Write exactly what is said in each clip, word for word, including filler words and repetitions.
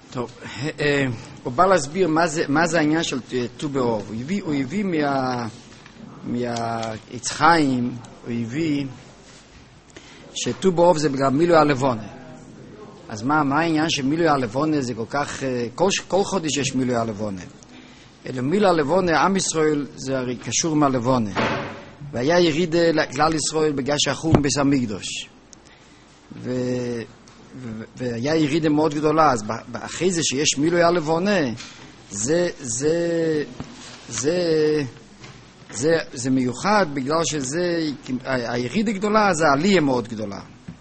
טוב, הוא בא להסביר מה זה, מה זה העניין של ט"ו באב. הוא הביא, הוא הביא מה, מהעץ חיים, הוא הביא שט"ו באב זה בגלל מילוי הלבונה. אז מה, מה העניין שמילוי הלבונה זה כל כך, כל, כל חודש יש מילוי הלבונה. אלא מילוי הלבונה, עם ישראל זה הרי קשור מהלבונה. והיה יריד לכלל ישראל בגלל שהחורבן בית המקדש. ו... והיה ירידה מאוד גדולה. אז אחרי זה שיש מילוי הלבונה, זה זה זה זה זה מיוחד בגלל שזה הירידה גדולה, אז העלייה מאוד גדולה.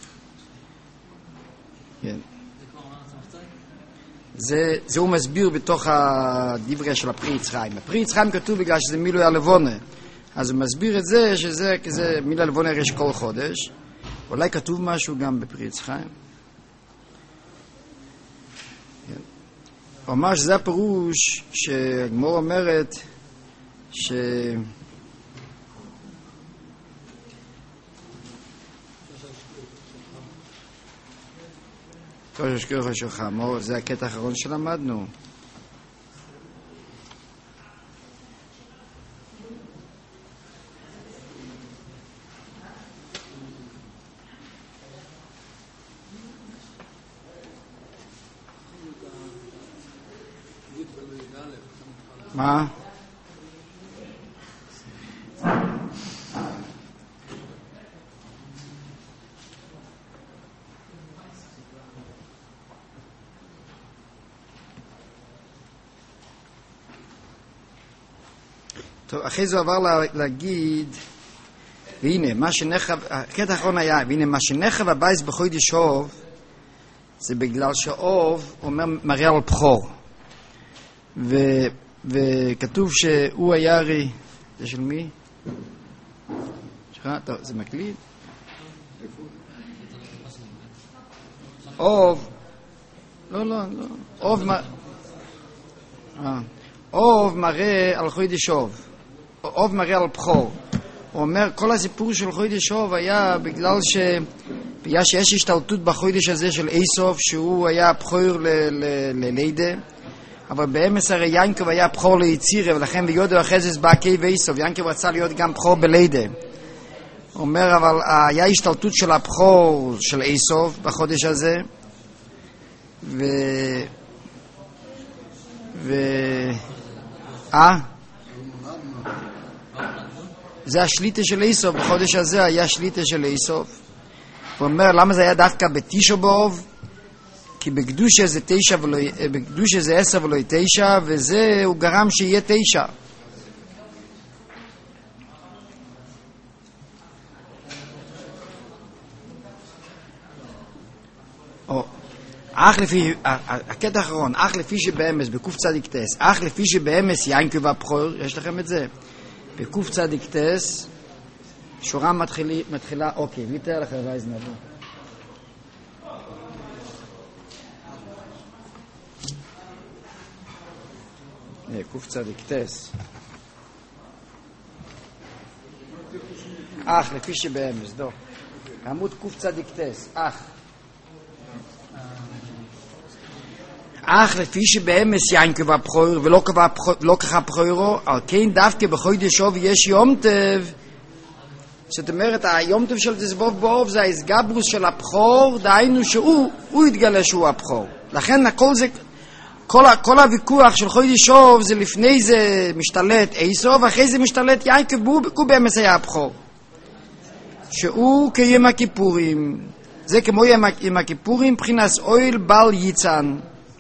כן. זה זה הוא מסביר בתוך הדברי של הפרי עץ חיים. הפרי עץ חיים כתוב בגלל שזה מילוי הלבונה, אז הוא מסביר את זה שזה כזה מילוי הלבונה יש כל חודש. אולי כתוב משהו גם בפרי עץ חיים. הוא אמר שזה הפירוש שהגמרא אומרת ש... טוב, ששכיר לך שלך, אמרו, זה הקטע האחרון שלמדנו. מה? טוב, אחרי זה עבר לה, להגיד, והנה, מה שנחב, הקטע האחרון היה, והנה, מה שנחב הבייס בחודש אוב, זה בגלל שאוב אומר מראה על בחור. ו... וכתוב שהוא היה הרי, זה של מי? שלך? טוב, זה מקליד? אוב, לא, לא, לא, אוב, אוב מראה על חודש אוב, אוב מראה על בחור. הוא אומר, כל הסיפור של חודש אוב היה בגלל ש... בגלל שיש השתלטות בחודש הזה של איסוף, שהוא היה בחור ללידה, אבל באמס הרי ינקב היה בחור ליצירה, ולכן ויודו אחרי זה באקי ואיסוף, ינקב רצה להיות גם בחור בלידה. הוא אומר, אבל היה השתלטות של הבחור של איסוף בחודש הזה, ו... ו... אה? זה השליטה של איסוף, בחודש הזה היה שליטה של איסוף. הוא אומר, למה זה היה דווקא בתשעה באב? כי בקדושה זה תשע ולא, בקדושה זה עשר ולא תשע, וזה הוא גרם שיהיה תשע. או, אך לפי, הקטע האחרון, אך לפי שבאמס, בקוף צדיק טס, אך לפי שבאמס ינקב והבחור, יש לכם את זה? בקוף צדיק טס, שורה מתחילה, מתחילה, אוקיי, ויתר לכם וייז נבוא. קוף צדיק טס. אך, לפי שבאמס, דו. עמוד קוף צדיק טס, אך. אך, לפי שבאמס ינקב הבחור, ולא ככה בחורו, על כן דווקא בחודש אוב יש יום טוב. זאת אומרת, היום טוב של תזבוב באוב זה ההסגברוס של הבחור, דהיינו שהוא, הוא יתגלה שהוא הבחור. לכן הכל זה... כל, כל הוויכוח של חודש אוב זה לפני זה משתלט איסוף, ואחרי זה משתלט ינקב, הוא באמס היה הבחור. שהוא כיום הכיפורים. זה כמו יום הכיפורים, מבחינת אויל בל ייצן.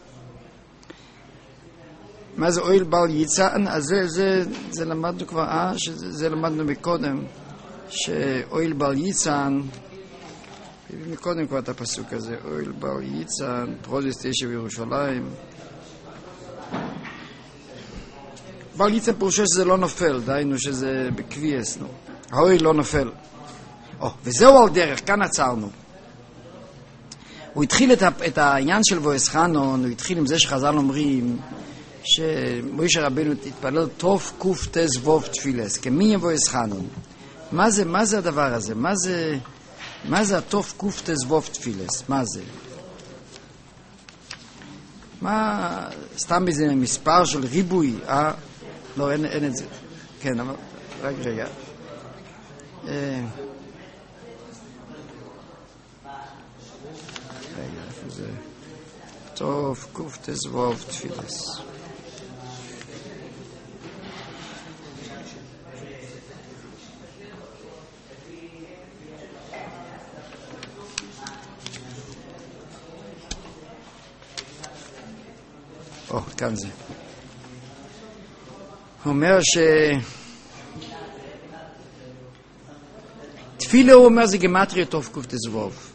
מה זה אויל בל ייצן? אז זה, זה, זה למדנו כבר, אה? שזה, זה למדנו מקודם. שאויל בל ייצן, מקודם כבר את הפסוק הזה, אויל בל ייצן, פרוזיס תשע בירושלים. בל ייצן פירושו שזה לא נופל, דהיינו שזה בקביעס, נו. האויל לא נופל. או, וזהו על דרך, כאן עצרנו. הוא התחיל את, את העניין של בועז חנון, הוא התחיל עם זה שחז"ל אומרים, שמוישה רבנו התפלל טוב קוף תז ווב תפילס, כמי בועז חנון. מה זה, מה זה הדבר הזה? מה זה, מה זה הטוב קוף תז ווב תפילס? מה זה? מה, סתם איזה מספר של ריבוי, אה? לא, אין, אין את זה. כן, אבל, רק רגע. אה... רגע, איפה זה? טוב, קוף תזבוב תפילס. או, כאן זה. הוא אומר ש... תפילה הוא אומר זה גמטריה טוב קוף תזבוב.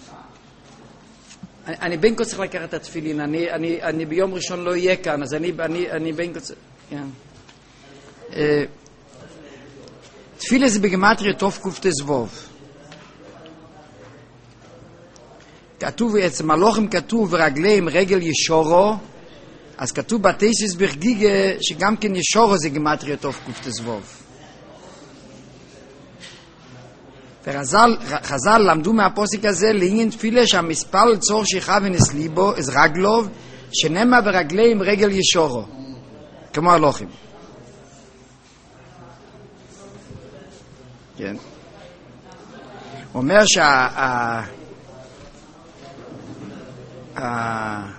אני, אני בין כה צריך לקחת את התפילין, אני, אני, אני ביום ראשון לא אהיה כאן, אז אני, אני, אני בין כה צריך... כן. Uh, תפילה זה בגמטריה טוב קוף תזבוב. כתוב, אצל מלוכים כתוב ורגליהם רגל ישורו, אז כתוב בתייסיס בחגיגה שגם כן ישורו זה גמטריה טוב קוף תזבוב. וחז"ל חז"ל למדו מהפוסק הזה לעניין תפילה שהמספר לצור שיכוון אס ליבו אז רגלוב שנמה ברגליהם רגל ישורו כמו הלוחים. כן. הוא אומר שה ה ה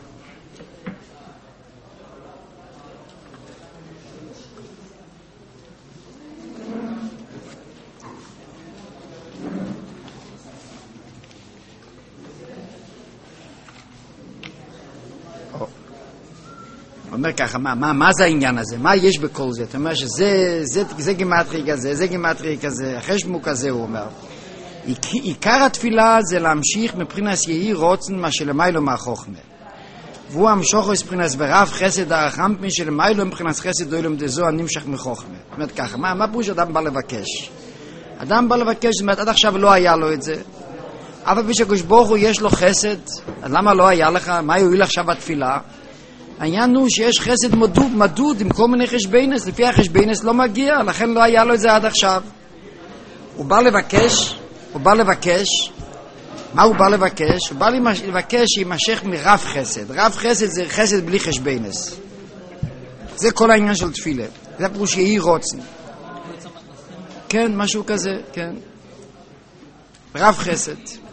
אומר ככה, מה, מה, מה זה העניין הזה? מה יש בכל זה? אתה אומר שזה, זה, זה גימטרי כזה, זה גימטרי כזה, החשבון כזה, הוא אומר. עיקר התפילה זה להמשיך מבחינת יהי רוצן מה שלמיילו מהחוכמה. והוא המשוך מבחינת ורב חסד הרחמפין שלמיילו מבחינת חסד אוילום דזו הנמשך מחוכמה. זאת אומרת ככה, מה, מה פרוש אדם בא לבקש? אדם בא לבקש, זאת אומרת, עד עכשיו לא היה לו את זה. אבל בשקוש ברוך הוא יש לו חסד, אז למה לא היה לך? מה יועיל עכשיו בתפילה? העניין הוא שיש חסד מדוד, מדוד עם כל מיני חשבינס, לפי החשבינס לא מגיע, לכן לא היה לו את זה עד עכשיו. הוא בא לבקש, הוא בא לבקש, מה הוא בא לבקש? הוא בא לבקש שימשך מרב חסד. רב חסד זה חסד בלי חשבינס. זה כל העניין של תפילה. זה פירוש שיהי רוצן. כן, משהו כזה, כן. רב חסד.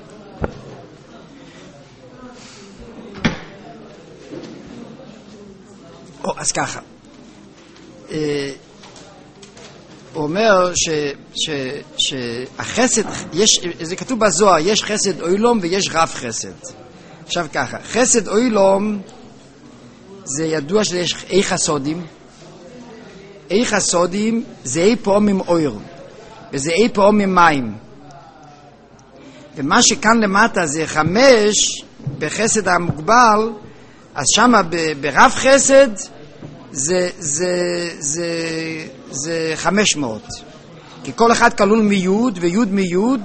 או, אז ככה. אה, הוא אומר ש, ש, שהחסד, יש, זה כתוב בזוהר, יש חסד אוילום ויש רב חסד. עכשיו ככה, חסד אוילום זה ידוע שיש אי חסודים. אי חסודים זה אי פעמים אויר, וזה אי פעמים מים. ומה שכאן למטה זה חמש בחסד המוגבל, אז שמה ברב חסד זה, זה, זה, זה חמש מאות. כי כל אחד כלול מיוד ויוד מיוד,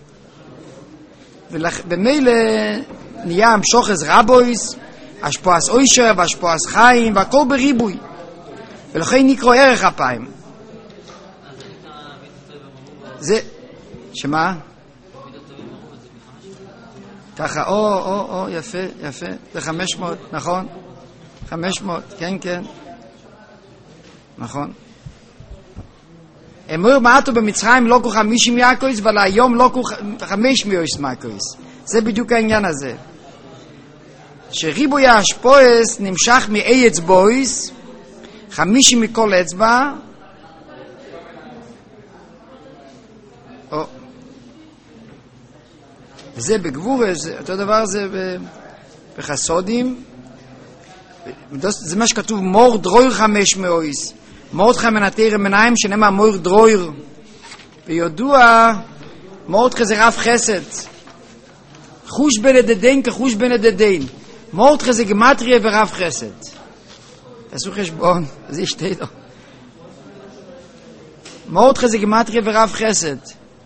ובמילא נהיה המשוחס רבויס, השפועס אוישר והשפועס חיים, והכל בריבוי. ולכן נקרא ערך אפיים. זה, שמה? ככה, או, או, או, יפה, יפה, זה חמש מאות, נכון? חמש מאות, כן, כן. נכון. אמרו מעטו במצרים לא כו חמישים יעקויס, אבל היום לא כו חמש מיוס מעקויס. זה בדיוק העניין הזה. שריבוי השפועס נמשך מאי אצבויס, חמישים מכל אצבע, או, וזה בגבורה, זה, אותו דבר זה בחסודים, זה מה שכתוב, מור דרויר חמש מאויס, מורדכי מנתר מניים שנאמר מור דרויר, ויודוע, מורדכי זה רב חסד, חוש בן הדדין כחוש בן הדדין, מורדכי זה גמטריה ורב חסד. תעשו חשבון, זה ישתה לו. מורדכי זה גמטריה ורב חסד,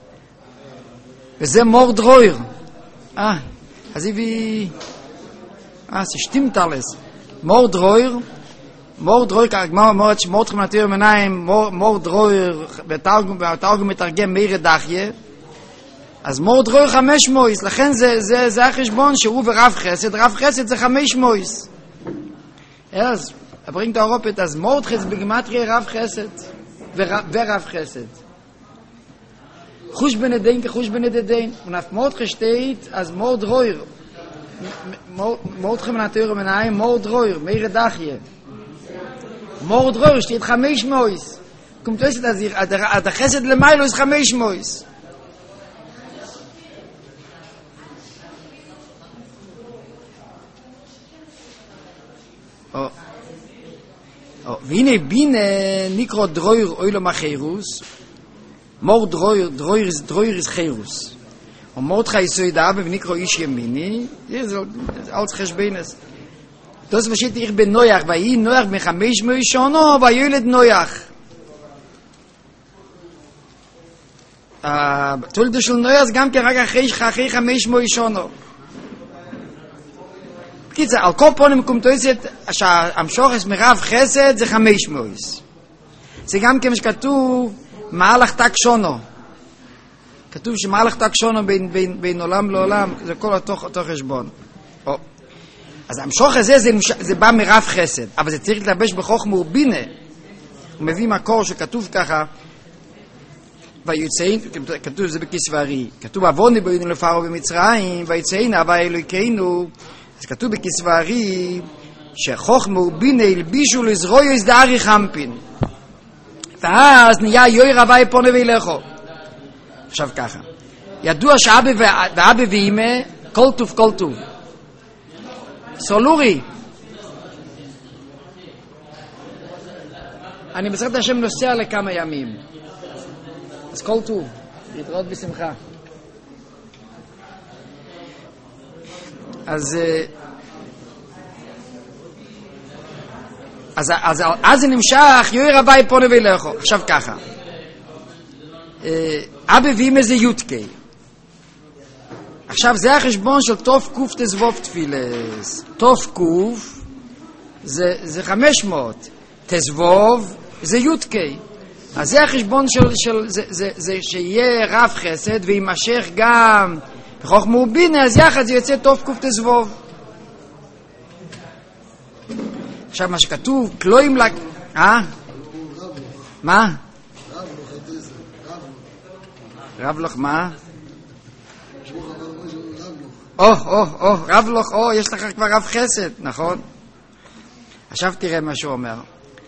וזה מור דרויר. אה, אז הביא... אה, זה שטימת alles. מור דרויר, מור דרויר, כמו אומרת שמורדכי מנתר מניים, מור דרויר, בתרגום מתרגם מאיר דחיה, אז מור דרויר חמש מויס, לכן זה, זה, זה החשבון שהוא ורב חסד, רב חסד זה חמש מויס. Er, er bringt auch auf, dass Mordches begematrie Rav Chesed wer Rav Chesed. Chush bene denke, chush bene de den. Und auf Mordche steht, als Mord Reuer. Mordche menateur menai, Mord Reuer, meire Dachje. Mord Reuer steht Chamesh Mois. Kommt es, dass ich, der Chesed lemailo ist Chamesh Mois. Oh. Oh, vine bine nikro droir oilo macherus. Mord droir, droir is droir is cherus. Und mord ga isoy da be nikro ish yemini. Ihr so als gesbenes. Das was ich bin neuach, weil ich neuach mit khamesh mo shono, weil ילד neuach. Ah, tol de shul neuach gam ke rag achich achich khamesh mo shono. קיצר, על כל פונים קומטויסת, שהמשוחס מרב חסד זה חמש מויס. זה גם כמו שכתוב, מהלך תק שונו. כתוב שמהלך תק שונו בין, בין, בין עולם לעולם, זה כל אותו, אותו חשבון. או. אז המשוחס הזה, זה, זה בא מרב חסד, אבל זה צריך להתלבש בחוכמה ובינה. הוא מביא מקור שכתוב ככה, ויוצאין, כתוב זה בכסברי, כתוב עווני בוינו לפרעה במצרים, ויוצאין אבא אלוהינו, אז כתוב בכסברי שחוכמה ובינה הלבישו לזרועו הזדערי חמפין ואז נהיה יוי רבי פונה וילכו. עכשיו ככה, ידוע שאבא ואבא ואמא כל טוב כל טוב. סולורי, אני בעזרת השם נוסע לכמה ימים, אז כל טוב, להתראות בשמחה. אז אז אז אז נמשך יוי רבי פונה וילכו. עכשיו ככה, אבא ואמא זה יודקי. עכשיו זה החשבון של תוף קוף תזבוב תפילס. תוף קוף זה זה חמש מאות, תזבוב זה יודקי. אז זה החשבון של של זה זה זה שיהיה רב חסד וימשך גם בחוכמה ובינה, אז יחד זה יוצא תוף קוף תזבוב. עכשיו מה שכתוב, כלואים לק... אה? מה? רב לוך מה? או, או, או, רב לוך, או, יש לך כבר רב חסד, נכון? עכשיו תראה מה שהוא אומר.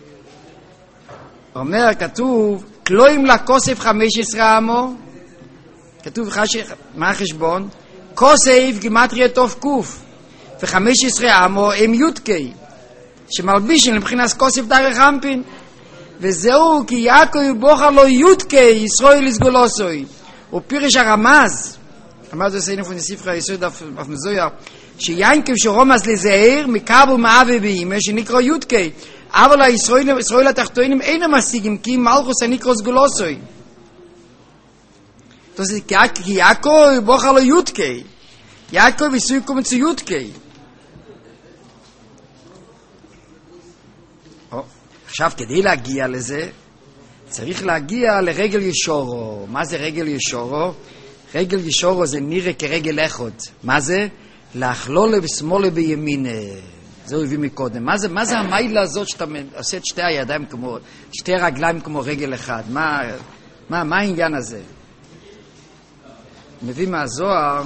אומר, כתוב, כלואים לכוסף חמש עשרה עמו, כתוב חש... מה החשבון? כוסף גימטריה תוף קוף, וחמש עשרה עמו הם יודקי, שמלבישים לבחינת כוסף דרך חמפין, וזהו כי יעקב בוחר לו יודקי ישראל לסגולוסוי. ופירש הרמז, רמז עושה נפון ספר היסוד אף מזויר, שיינקב שרומז לזהר מקב ומאב ובאימא שנקרא יודקי, אבל הישראל, ישראל התחתונים אינם משיגים כי מלכוס הנקרא סגולוסוי. Das ist Jakob, bochalo Jutke. Jakob ist zugekommen zu Jutke. Oh, עכשיו כדי להגיע לזה, צריך להגיע לרגל ישורו. מה זה רגל ישורו? רגל ישורו זה נראה כרגל אחד. מה זה? להכלול בשמאל בימין. זה הוא הביא מקודם. מה זה, מה זה המיילה הזאת שאתה עושה את שתי הידיים כמו, שתי רגליים כמו רגל אחד? מה, מה, מה העניין הזה? מביא מהזוהר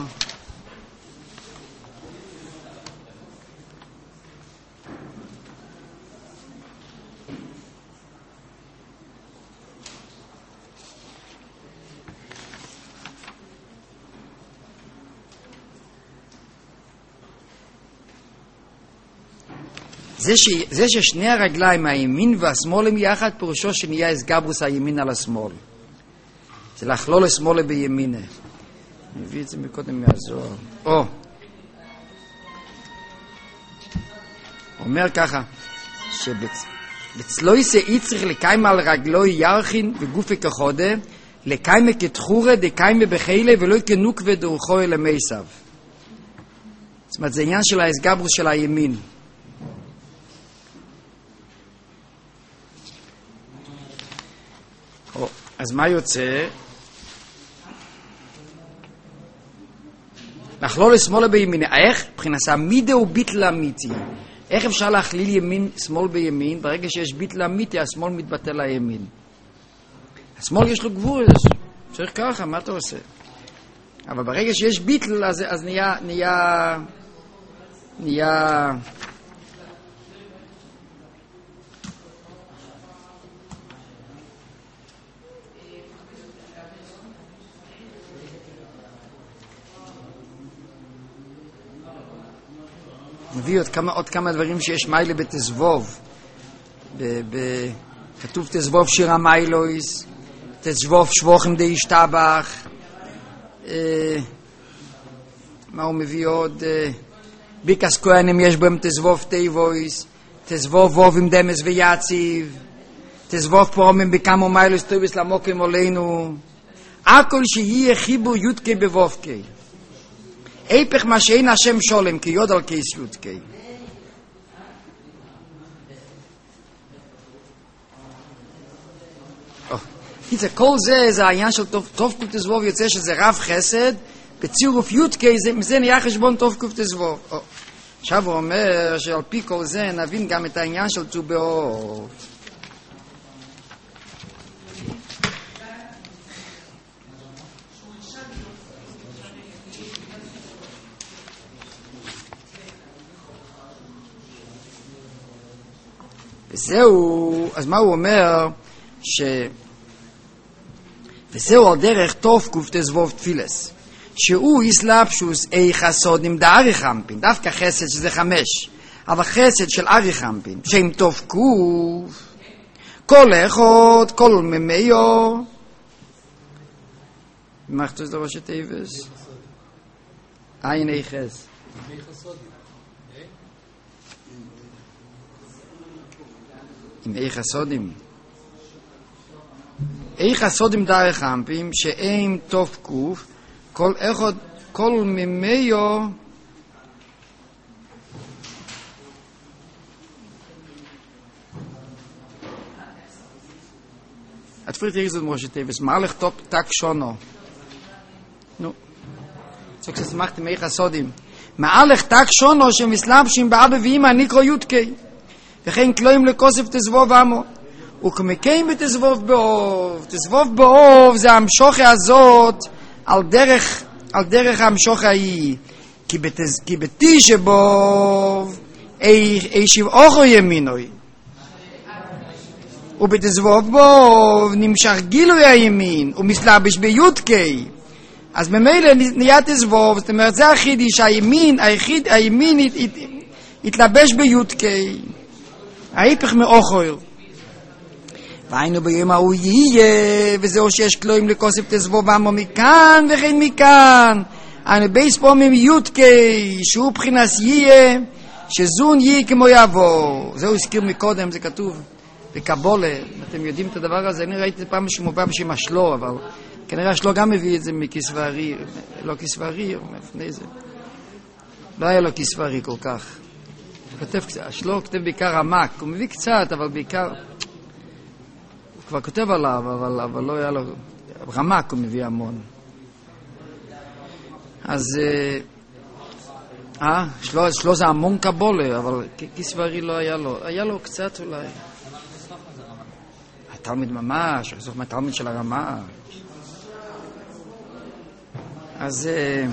זה, ש... זה ששני הרגליים הימין והשמאל הם יחד פירושו שנהיה הסגברוס הימין על השמאל, זה לכלול לשמאל בימינה. מביא את זה מקודם מהזוהר. או אומר ככה שבצלוי שאי צריך לקיים על רגלוי ירחין וגופי כחודה, לקיים כתחורה דקיים בחילה ולא כנוק ודרוכו אל המייסב. זאת אומרת זה עניין של ההסגברוס של הימין. או, אז מה יוצא? לכלול לשמאלה בימינה. איך? מבחינת מידה וביטלה אמיתי. איך אפשר להכליל ימין, שמאל בימין? ברגע שיש ביטל אמיתי, השמאל מתבטל לימין. השמאל יש לו גבול, צריך ככה, מה אתה עושה? אבל ברגע שיש ביטל, אז, אז נהיה, נהיה, נהיה... מביא עוד כמה, עוד כמה דברים שיש מיילה בתזבוב. ב, ב, כתוב תזבוב שיר המיילויס, תזבוב שבוכם די השתבח. אה, מה הוא מביא עוד? אה, ביקס כהנים יש בהם תזבוב תיבויס, תזבוב ווב עם דמס ויציב, תזבוב פרומים בכמה מיילוס טוביס למוקים עלינו. הכל שיהיה חיבור יודקי בבובקי. איפך מה שאין השם שולם, כי יודע על קייס יודקי. כל זה, זה העניין של טוב קוף תזבוב, יוצא שזה רב חסד, בצירוף יודקי, זה נהיה חשבון טוב קוף תזבוב. עכשיו הוא אומר שעל פי כל זה נבין גם את העניין של ט"ו באב. וזהו, אז מה הוא אומר? ש... וזהו על דרך טוב קוף תזבוב תפילס, שהוא איסלאפשוס אי חסוד עם דארי חמפין, דווקא חסד שזה חמש, אבל חסד של ארי חמפין, שם טוב קוף, כל אחד, כל ממיו, מה חצוס דבר שתיבס? אין אי חס. עם אי חסודים. אי חסודים דארי חמפין, שאין טוב קוף, כל אחד, כל ממיו, את פריט יריזות מראשי טייבס, מהלך טופ טק שונו. נו, צריך ששמחתי מאי חסודים. מהלך טק שונו שמסלבשים באבא ואמא נקרו יודקי, וכן כלואים לכוסף תזבוב עמו. וכמקיים בתזבוב באוב. תזבוב באוב זה המשוכי הזאת, על דרך, על דרך המשוך ההיא, כי, בתז, כי בתשע בוב, אי, אי שבעוכו ימינוי. ובתזבוב בוב נמשך גילוי הימין, ומסלבש ביודקי. אז ממילא נהיה תזבוב, זאת אומרת, זה החידי שהימין, היחיד, הימין הת, הת, התלבש ביודקי. ההיפך מאוכו. והיינו ביום ההוא יהיה, וזהו שיש כלואים לכוסף תזבוב עמו מכאן וכן מכאן. היינו בייס פעמים יודקי, שהוא בחינס יהיה, שזון יהיה כמו יעבור. זהו הזכיר מקודם, זה כתוב בקבולה. אתם יודעים את הדבר הזה? אני ראיתי פעם שמובא בשם השלו, אבל כנראה השלו גם מביא את זה מכסברי, לא כסברי, לפני זה. לא היה לו כסברי כל כך. כותב, השלו כותב בעיקר עמק, הוא מביא קצת, אבל בעיקר... כבר כותב עליו, אבל, אבל לא היה לו... רמק הוא מביא המון. אז... אה, שלו, שלו זה המון קבולה, אבל כסברי לא היה לו. היה לו קצת אולי. התלמיד ממש, בסוף מהתלמיד של הרמה. אז...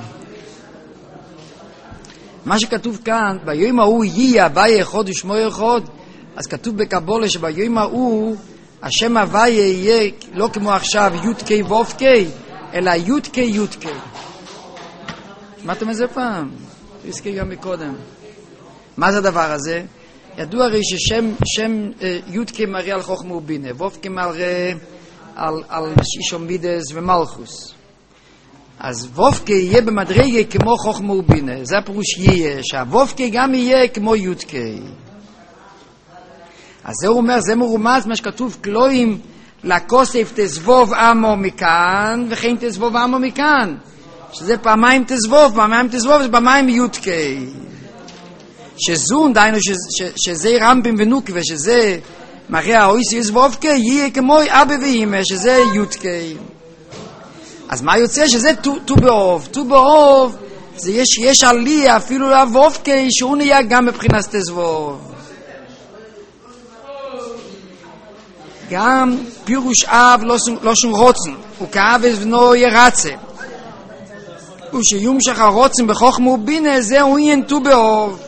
מה שכתוב כאן, ביום ההוא יהיה הוויה אחד ושמו אחד, אז כתוב בקבולה שביום ההוא השם הוויה יהיה לא כמו עכשיו יודקי וובקי, אלא יודקי יודקי. שמעתם את זה פעם? הזכיר גם מקודם. מה זה הדבר הזה? ידוע הרי ששם שם, אה, יודקי מראה על חוכמה ובינה, וובקי מראה על, על אישו מידס ומלכוס. אז וובקי יהיה במדרגה כמו חוכמה ובינה, זה הפירוש יהיה, שהוובקי גם יהיה כמו יודקי. אז זה אומר, זה מרומז מה שכתוב, כלואים לכוסף תזבוב עמו מכאן, וכן תזבוב עמו מכאן. שזה פעמיים תזבוב, פעמיים תזבוב, זה פעמיים יודקי. שזון, דיינו, ש, ש, שזה רמבים ונוקי, ושזה מראה האויסי יזבובקי, יהיה כמו אבא ואמא, שזה יודקי. אז מה יוצא? שזה ט"ו באב. ט"ו באב זה יש, יש עלי אפילו לאבובקי שהוא נהיה גם מבחינת תזבוב. גם פירוש אב לא שום רוצן, וכאב בנו ירצה. ושיומשך הרוצן בחוכמה ובינה, זהו ינטו באוב.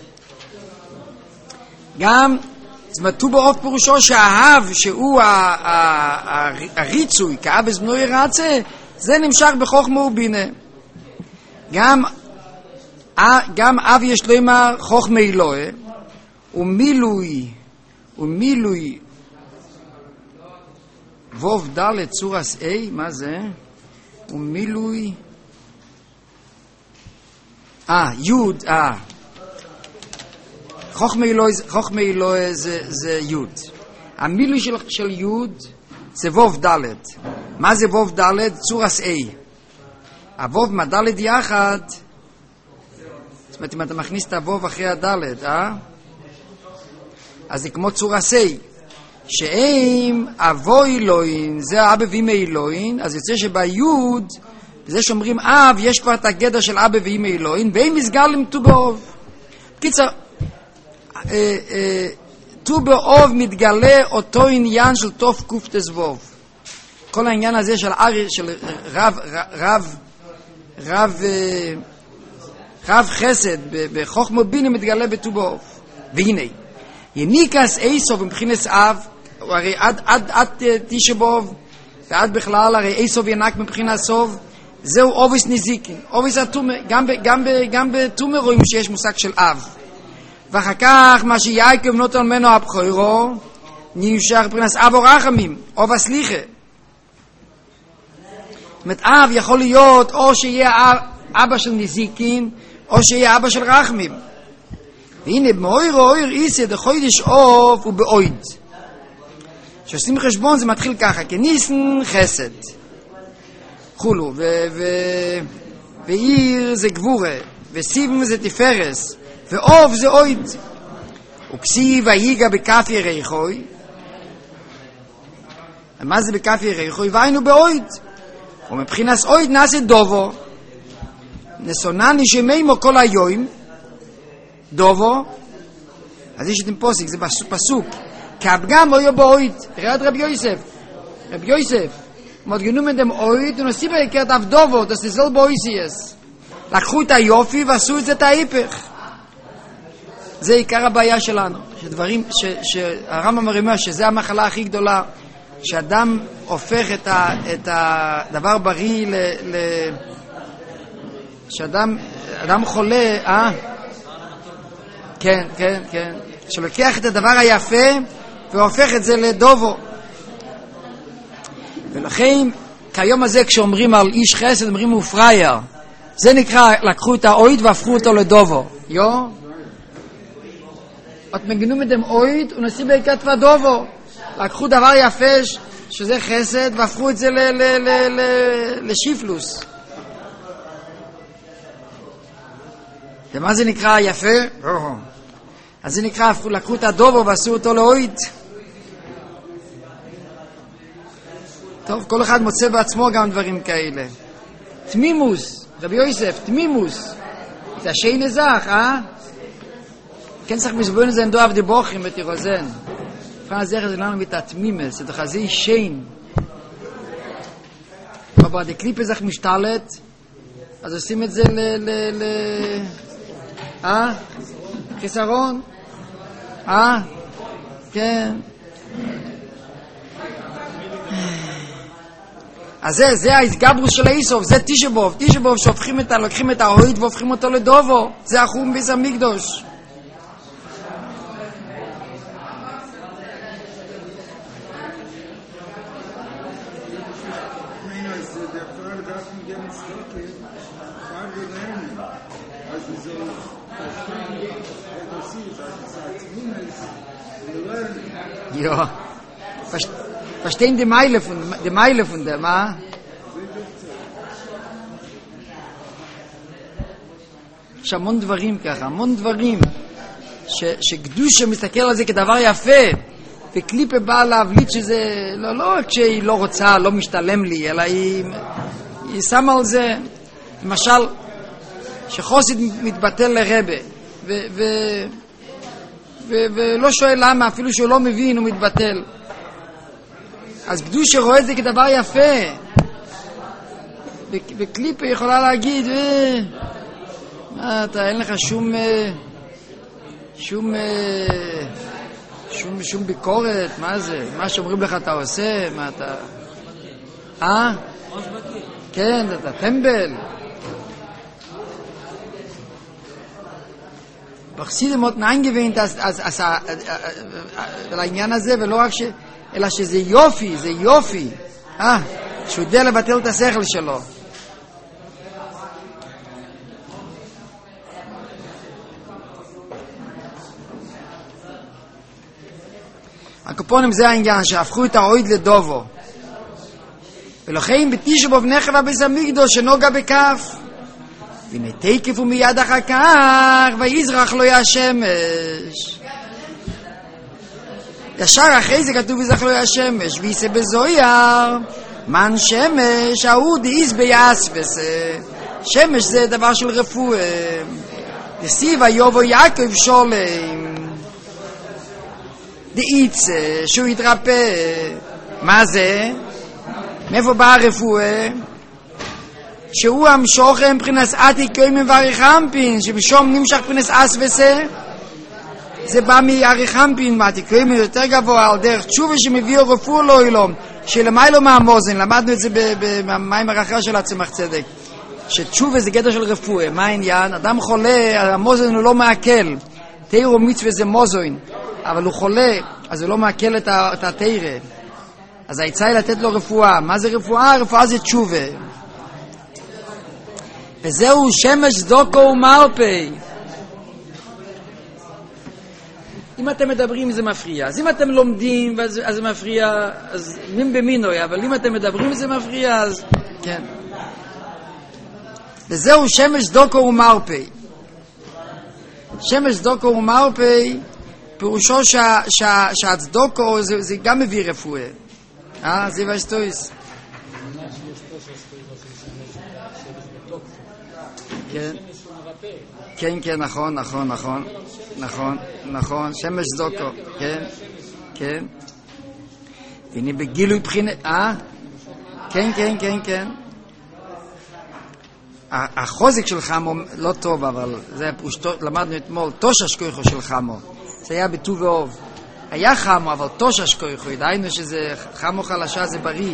גם, זאת אומרת, טו באוב פירושו שהאהב, שהוא הריצוי, כאב בנו ירצה, זה נמשך בחוכמה ובינה. גם, גם אב יש לו אמר חוכמה אלוהה, ומילוי, ומילוי, ווב ד' צורס A, מה זה? ומילוי, אה, יוד, אה, חוכמה אלוהה, חוכמה אלוהה זה, זה יוד. המילוי של, של יוד זה ווב ד'. מה זה ווב ד'? צורס A. הווב מהד' יחד, זאת אומרת, אם אתה מכניס את הווב אחרי הד', אה? אז זה כמו צורס A. שאם אבו אלוהין, זה האבא ואמא אלוהין, אז יוצא שביוד, בזה שאומרים אב, יש כבר את הגדר של אבא ואמא אלוהין, ואם מסגר למתו באוב. בקיצר, תו באוב מתגלה אותו עניין של תוף קוף תזבוב. כל העניין הזה של ארי, של רב, רב, רב, רב חסד, בחוכמה בינה מתגלה בתו באוב. והנה, יניקס איסוב מבחינס אב, הרי עד, עד, עד תשע באב, ועד בכלל, הרי איסוב ינק מבחינת סוב, זהו אובס נזיקין, אובס התומה, גם, גם, גם בתומה רואים שיש מושג של אב. ואחר כך, מה שייקב נותן ממנו הבכורו, נמשך מבחינס אב או רחמים, אוב הסליחה. זאת אומרת, אב יכול להיות או שיהיה אבא של נזיקין, או שיהיה אבא של רחמים. והנה במאויר אויר איסי דחוידש אוף ובאויד. כשעושים חשבון זה מתחיל ככה, כניסן חסד חולו, ועיר זה גבורה, וסיבם זה תפרס, ואוף זה אויד. וכסיב היגע בכף ירחוי. מה זה בכף ירחוי? והיינו באויד. ומבחינס אויד נעשה דובו, נסונני שמימו כל היום, דובו, אז יש אתם פוסק, זה פסוק, כי הפגם אויו באויד, ראית רבי יוסף, רבי יוסף, מודגנו מדם אויד, ונוסיף להכרת אף דובו, תסתזל באויסייס, לקחו את היופי ועשו את זה את ההיפך. זה עיקר הבעיה שלנו, שדברים, שהרמב"ם אומר שזה המחלה הכי גדולה, שאדם הופך את, ה, את הדבר בריא ל... ל שאדם אדם חולה, אה? כן, כן, כן. שלוקח את הדבר היפה והופך את זה לדובו. ולכן, כיום הזה כשאומרים על איש חסד, אומרים הוא פרייר. זה נקרא, לקחו את האויד והפכו אותו לדובו. יו? את מגנו מדם אויד ונשים בעיקת ודובו. לקחו דבר יפה שזה חסד והפכו את זה ל- ל- ל- ל- לשיפלוס. ומה זה נקרא יפה? אז זה נקרא, לקחו את הדובו ועשו אותו לאויד. טוב, כל אחד מוצא בעצמו גם דברים כאלה. תמימוס, רבי יוסף, תמימוס. זה השי נזח, אה? כן צריך מסבוין את זה אין דואב דיבוכים ותירוזן. פעם זכר זה לנו את התמימס, זה חזי שיין. אבל דקליפה זך משתלט, אז עושים את זה ל... ל... ל... אה? חיסרון? אה? כן. אז זה, זה ההתגברוס של האיסוף, זה תשבוב, תשבוב שהופכים את ה... לוקחים את האוהיד והופכים אותו לדובו, זה החום ביס המקדוש. Ja, verstehen die Meile von die Meile von der ma? יש המון דברים ככה, המון דברים ש שקדושה מסתכל על זה כדבר יפה, וקליפה באה להבליט שזה לא לא כשהיא לא רוצה, לא משתלם לי, אלא היא היא שמה על זה, למשל שחסיד מתבטל לרבה, ו, ו, ו, ולא שואל למה, אפילו שהוא לא מבין, הוא מתבטל. אז קדושה רואה את זה כדבר יפה. וקליפה יכולה להגיד, אה, מה אתה, אין לך שום, שום, שום, שום ביקורת, מה זה? מה שאומרים לך אתה עושה, מה אתה... אה? כן, אתה טמבל. בחסידים עוד נעים גווינט על העניין הזה, ולא רק ש... אלא שזה יופי, זה יופי. אה, שהוא יודע לבטל את השכל שלו. הקופונים זה העניין, שהפכו את האויד לדובו. ולכן בתשע באב נחרב בית המקדש שנוגע בכף. והנה תקף ומיד אחר כך, ויזרח לו השמש. ישר אחרי זה כתוב ויזרח לו השמש, וייסה בזויר, מן שמש, ההוא דאיס ביאספס. שמש זה דבר של רפואה. דסיב היובו יעקב שולם. דאיצה, שהוא יתרפא. מה זה? מאיפה באה הרפואה? שהוא המשוכם מבחינת עתיק יוימים ואריכמפין, שבשום נמשך מבחינת אס וסה. זה בא מאריכמפין, מעתיק יוימים יותר גבוה, על דרך תשובה שמביאו רפואה לא אילום, שלמיילו מהמוזן, למדנו את זה במים הרחר של הצמח צדק, שתשובה זה גדר של רפואה. מה העניין? אדם חולה, המוזן הוא לא מעכל, תירו מצווה זה מוזן, אבל הוא חולה, אז הוא לא מעכל את התירה. אז העצה היא לתת לו רפואה. מה זה רפואה? רפואה זה תשובה. וזהו שמש דוקו ומרפא. אם אתם מדברים זה מפריע. אז אם אתם לומדים אז זה מפריע, אז מין במינוי, אבל אם אתם מדברים זה מפריע, אז כן. וזהו שמש דוקו ומרפא. שמש דוקו ומרפא, פירושו שה, שה, שהצדוקו זה, זה גם מביא רפואה. אה, זה ושטויס. כן, כן, כן, נכון, נכון, נכון, נכון, נכון, שמש דוקו, כן, כן. הנה בגילוי בחינת, אה? כן, כן, כן, כן. החוזק של חמו לא טוב, אבל זה למדנו אתמול, תושש כוחו של חמו. זה היה בטוב ואוב. היה חמו, אבל תושש כוחו, דהיינו שזה חמו חלשה, זה בריא.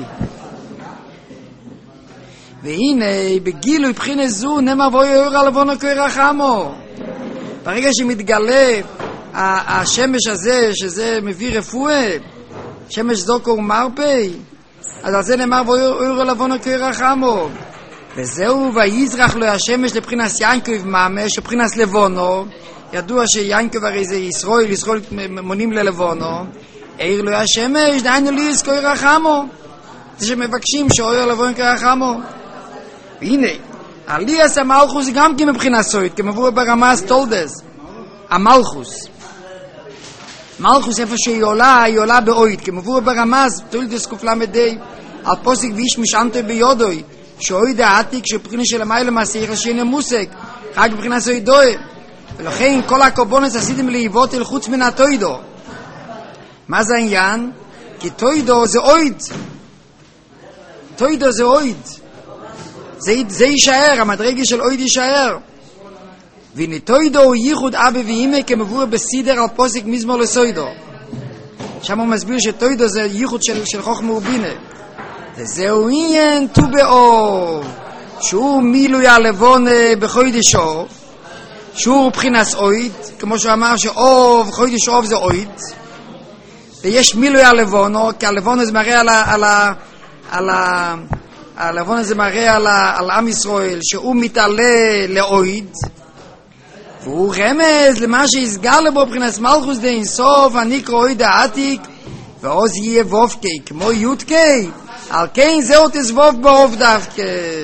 והנה, בגילוי בחינה זו, נאמר בואי אור הלבון כוח חמו. ברגע שמתגלה השמש הזה, שזה מביא רפואה, שמש דוקו ומרפא, אז על זה נאמר בואי אור הלבון כוח חמו. וזהו, ויזרח לו השמש לבחינס ינקב ממש, לבחינס לבונו. ידוע שיינקב הרי זה ישראל, ישראל מונים ללבונו. עיר לו השמש, דיינו לי יזכו ירחמו. זה שמבקשים שאויר לבון כרחמו. והנה, עליאס המלכוס גם כן מבחינה סוית, כמבוא ברמז תולדס. המלכוס. מלכוס איפה שהיא עולה, היא עולה באוית, כמבוא ברמז תולדס קופלמדי, על פוסק ואיש משענתו ביודוי. שאויד העתיק שבחינה של המיילה מעשיך לשיינה מוסק רק בחינה סוידוי, ולכן כל הקורבנות עשיתם להיבות אל חוץ מן התוידו. מה זה העניין? כי תוידו זה אויד, תוידו זה אויד, זה, זה יישאר, המדרגה של אויד יישאר. והנה תוידו הוא ייחוד אבא ואימא כמבוא בסידר על פוסק מזמור לסוידו. שם הוא מסביר שתוידו זה ייחוד של, של חוכמה ובינה. וזהו עניין ט"ו באב, שהוא מילוי הלבון בחודש אב, שהוא מבחינת אויד, כמו שהוא אמר שאוב, חודש אב זה אויד, ויש מילוי הלבון, כי הלבון זה מראה על ה... על ה... על ה... הלבון זה מראה על, ה... על עם ישראל, שהוא מתעלה לאויד, והוא רמז למה שהסגר לבו מבחינת מלכוס די אינסוף, הנקרא אויד העתיק, ועוז יהיה וופקי, כמו יודקי, על כן זהו תזבוב באוב דווקא.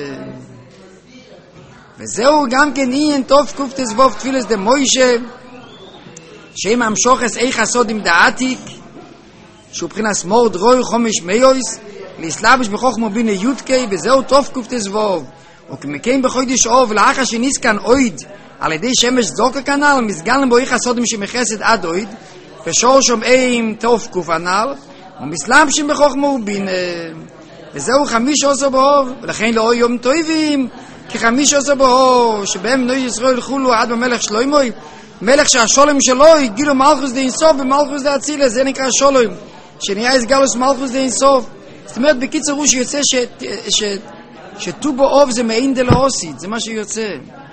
וזהו גם כן עניין טוב קוף תזבוב תפילס דמוישה, שם המשוחס איך הסודים דעתיק, שהוא מבחינת מורד רוי חומש מיוס, להסלבש בחוכמה בינה יודקי, וזהו טוב קוף תזבוב. וכמקיים בחודש אוב, לאחר שניסקן אויד, על ידי שמש זוקה כנ"ל, מסגלם בו איך הסודם שמחסד עד אויד, ושור שומעים תוף קוף הנ"ל, ומסלמשים בחוכמה ובינה. וזהו חמיש עשר באוב, ולכן לא יום טובים, כי חמיש עשר באוב, שבהם בני ישראל חולו עד במלך שלוימוי, מלך שהשולם שלו הגילו מלכוס די אינסוף ומלכוס די אצילה, זה נקרא שולם, שנהיה הסגלוס מלכוס די אינסוף. זאת אומרת, בקיצר הוא שיוצא ש... ש... שט"ו באוב זה מעין דלאוסית, זה מה שיוצא.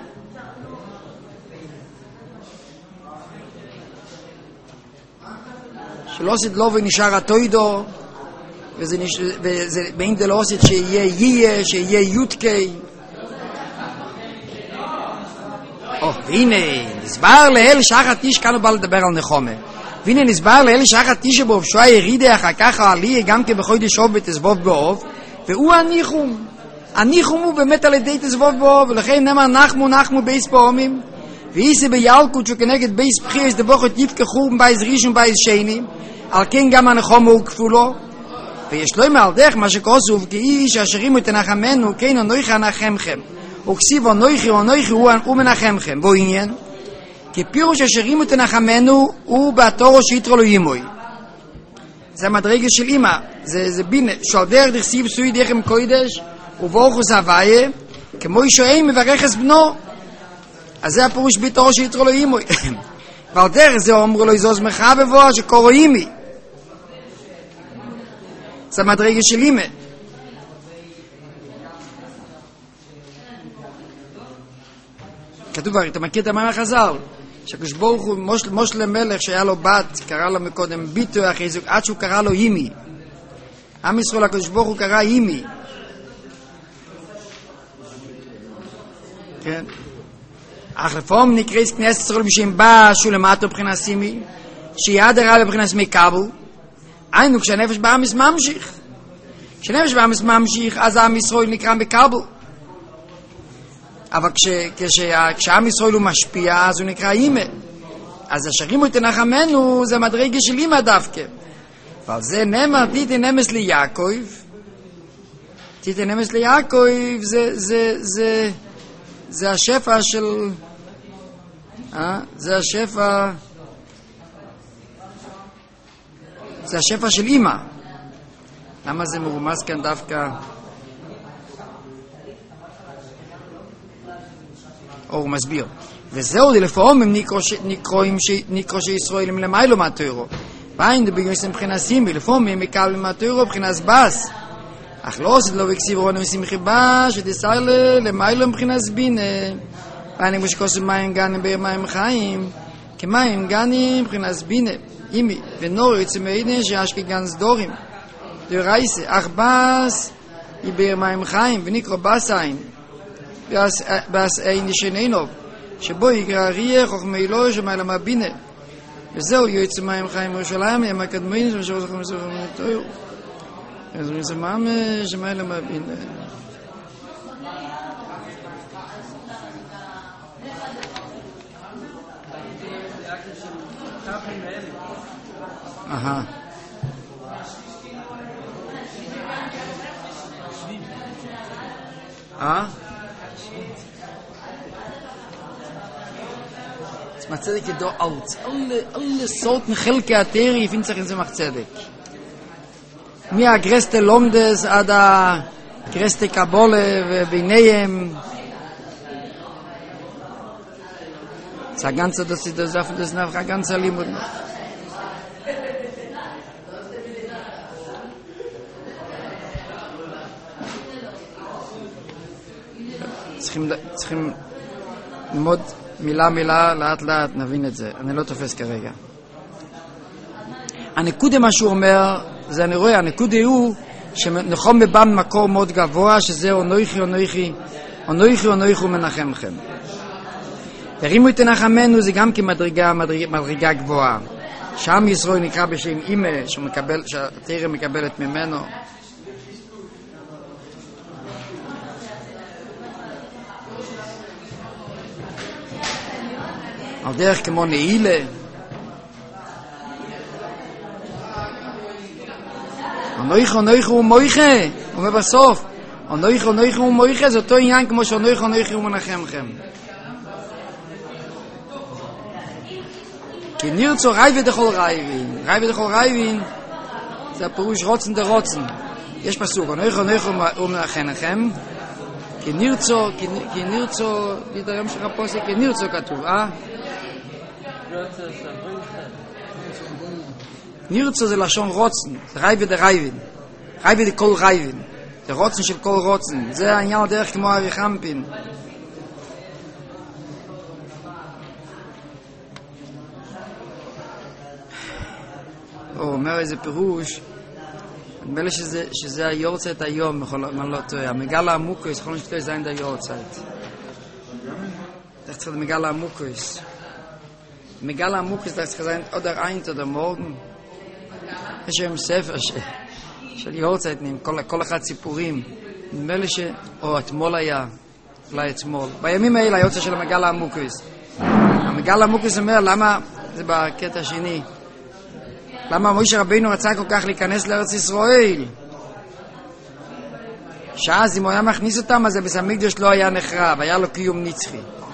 שלאוסית לא ונשאר התוידו, וזה, נש... וזה מעין דלאוסית שיהיה יהיה, שיהיה יודקי. או, והנה, נסבר לאל שחת איש, כאן הוא בא לדבר על נחומה. והנה נסבר לאל שחת איש שבו, שואה ירידה אחר כך העלי, גם כבחודש אוב ותזבוב באוב, והוא הניחום. הניחום הוא באמת על ידי תזבוב באוב, ולכן נאמר נחמו נחמו בייס פעמים, ואיסי ביילקות שכנגד בייס בחירס דבוכת יפקחו בייס ראשון בייס שני, על כן גם הנחומה הוא כפולו, ויש לו מעל דרך מה שכוסוף, כי איש אשרים ותנחמנו, כן אנוכי אנחמכם. וכסיב אנוכי אנוכי הוא מנחמכם. בו עניין, כי פירוש אשרים ותנחמנו הוא בתורו שיתרו לו ימוי. זה המדרגה של אמא, זה, זה בינה, שעל דרך דכסיב סוי דרכם קוידש, ובורכוס הוויה, כמו אישואי מברכס בנו. אז זה הפירוש בתורו שיתרו לו ימוי. ועל דרך זה אומרו לו איזוז מחה בבואה שקורו ימי. זה המדרגה של אמא. כתוב, אתה מכיר את המאמר החז"ל, שהקדוש ברוך הוא, מושל מלך שהיה לו בת, קרא לו מקודם ביטו אחרי זה, עד שהוא קרא לו אימי. עם ישראל הקדוש ברוך הוא קרא אימי. כן? אך לפעמים נקרא כנסת ישראל בשם בא שולמתו מבחינת סימי, שיד הרע לבחינת מקבל, היינו כשהנפש בעמס ממשיך. כשהנפש בעמס ממשיך, אז עם ישראל נקרא מקבל. אבל כש, כש, כשעם ישראל הוא משפיע, אז הוא נקרא אימא. אז השרימו תנחמנו, זה מדרגה של אימא דווקא. ועל זה נאמר, תיתן נמס ליעקב, תיתן נמס ליעקב, זה, זה, זה, זה השפע של, אה? זה השפע, זה השפע של אימא. למה זה מרומז כאן דווקא? או הוא מסביר. וזהו לפעמים נקרוא שישראלים למיילו מהתוירו. ואין דבגיוס מבחינת סימי, לפעמים מקבלים מהתוירו מבחינת בס. אך לא עושה לו וכסיב רונו משמחי בס, שתסר למיילו מבחינת בינה. ואין כמו שכוסו מים גנים באר מים חיים, כמים גנים מבחינת בינה. אימי, ונור יוצא מעידן שאשכי גן סדורים. דורייסה, אך בס יבאר מים חיים, ונקרוא בס עין. באס אין שנינוב שבו יקרא ריח חוכמה אלוהי שמעלה מהבינה וזהו יוצא מים חיים ירושלים ימה קדמין ושבו זכו מסורים לתויר אז זה ממש שמעלה מהבינה אהה אה? מצדק ידו ארץ, alle Sorten חלקי התרי יפין צריך לזה מחצדק. מהגרסטה לומדס עד הגרסטה קבולה וביניהם. זה הגנצה דסי דזף דסנף, הגנצה לימוד. צריכים, צריכים ללמוד מילה מילה, לאט לאט נבין את זה. אני לא תופס כרגע. הנקודה מה שהוא אומר, זה אני רואה, הנקודה הוא שנחום בבן מקור מאוד גבוה, שזה אונויכי אונויכי, אונויכי אונויכי ומנחמכם. הרימו את נחמנו זה גם כמדרגה, מדרגה, מדרגה גבוהה. שם ישראל נקרא בשם אימא, שמקבל, שהתרא מקבלת ממנו. על דרך כמו נעילה. אנויך אנויך הוא מויכה, הוא אומר בסוף, אנויך אנויך ומויך זה אותו עניין כמו שאנויך אנויך ומנחמכם. כי נרצו רייב דכל רייבין, רייב דכל רייבין זה הפירוש רוצן דרוצן. יש פסוק, אנויך אנויך ומנחמכם, כי נרצו, כי נרצו, בידרם של הפוסק, כי נרצו כתוב, אה? נרצו זה לשון רוצן, זה רייב דרייבין, רייב דכל רייבין. זה רוצן של כל רוצן, זה העניין דרך כמו ארי חמפין. הוא אומר איזה פירוש, נדמה לי שזה, שזה היורצת היום, אני לא טועה, המגלה המוקויס, יכול להיות שזה אין דה יורצת. איך צריך מגלה המוקויס? מגלה המוקויס, צריך שזה עוד הריינט או דה מורגן. יש היום ספר ש... של יורצת, כל, כל אחד סיפורים. נדמה לי ש... או אתמול היה, אולי אתמול. בימים האלה היורצת של המגלה המוקויס. המגלה המוקויס אומר, למה, זה בקטע השני, למה משה רבינו רצה כל כך להיכנס לארץ ישראל? שאז אם הוא היה מכניס אותם, אז הבית המקדש לא היה נחרב, היה לו קיום נצחי.